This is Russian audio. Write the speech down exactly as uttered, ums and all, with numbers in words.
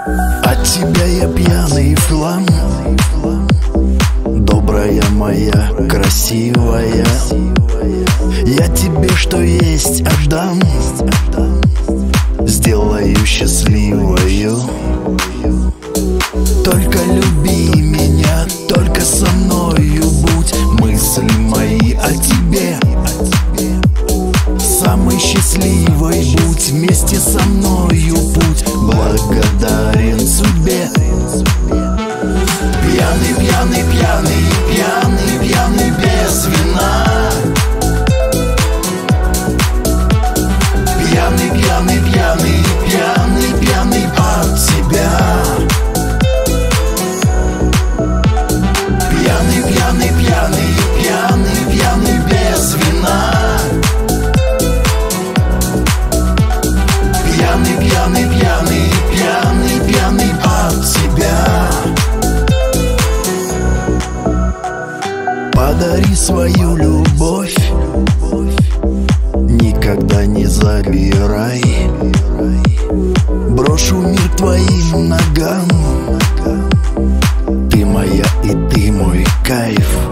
От тебя я пьяный в хлам, добрая моя, красивая. Я тебе что есть отдам, сделаю счастливою. Только люби меня, только со мною будь. Мысли мои о тебе, самый счастливый будь. Вместе со мною путь, благодарен судьбе. Пьяный, пьяный, пьяный, пьяный, пьяный без вина. Пьяный, пьяный, пьяный, пьяный, пьяный от тебя. Пьяный, пьяный, пьяный, пьяный, пьяный без вина. Пьяный, пьяный, пьяный, пьяный, пьяный от тебя. Подари свою любовь, никогда не забирай. Брошу мир твоим ногам, ты моя и ты мой кайф.